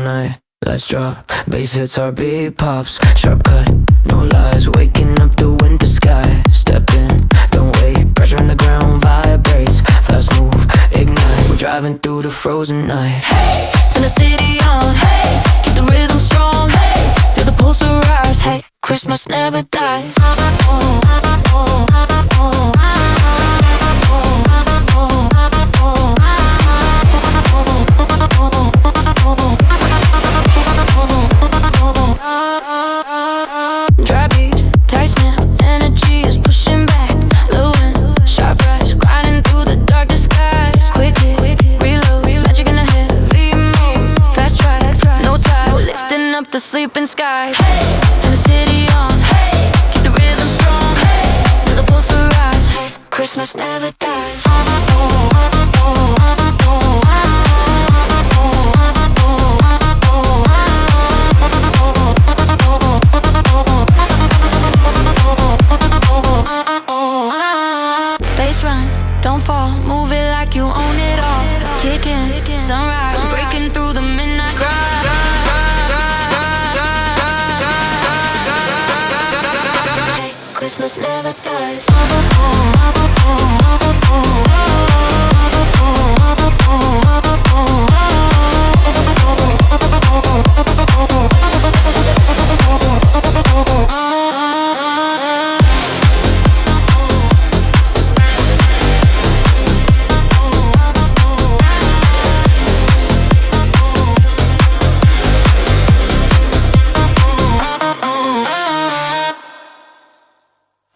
night. Let's drop, bass hits our beat pops. Sharp cut, no lies, waking up the winter sky. Step in, don't wait, pressure on the ground vibrates. Fast move, ignite, we're driving through the frozen night. Hey, turn the city on, hey, keep the rhythm strong, hey, feel the pulse rise, hey, Christmas never dies. Dry beat, tight snap, energy is pushing back. Low end, sharp rise, grinding through the darkest skies. Quick hit, reload, magic in the heavy mode. Fast track, no time, lifting up the sleeping skies. Hey, turn the city on, hey, keep the rhythm strong, hey, feel the pulse rise, hey, Christmas never dies. Bass run, don't fall, move it like you own it all. Kick in, sunrise, breaking through the midnight cry. Hey, Christmas never dies.